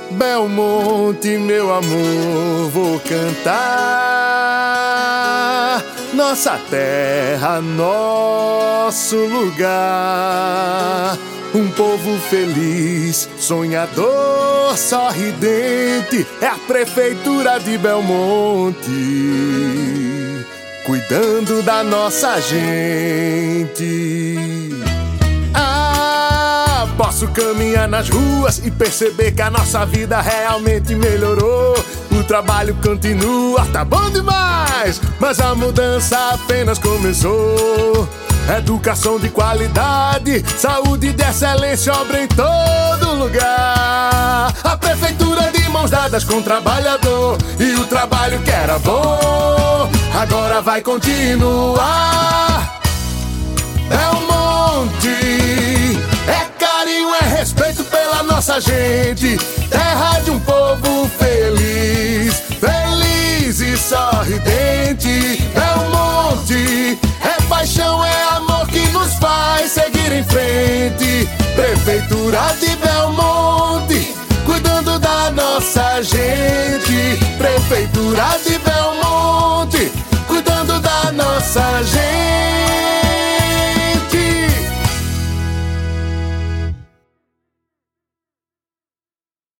Belmonte, meu amor, vou cantar. Nossa terra, nosso lugar. Um povo feliz, sonhador, sorridente. É a prefeitura de Belmonte, cuidando da nossa gente. Posso caminhar nas ruas e perceber que a nossa vida realmente melhorou. O trabalho continua, tá bom demais, mas a mudança apenas começou. Educação de qualidade, saúde de excelência, obra em todo lugar. A prefeitura de mãos dadas com o trabalhador, e o trabalho que era bom agora vai continuar. Belmonte é carinho, é respeito pela nossa gente. Terra de um povo feliz, feliz e sorridente. Belmonte é paixão, é amor que nos faz seguir em frente. Prefeitura de Belmonte, cuidando da nossa gente. Prefeitura de Belmonte, cuidando da nossa gente.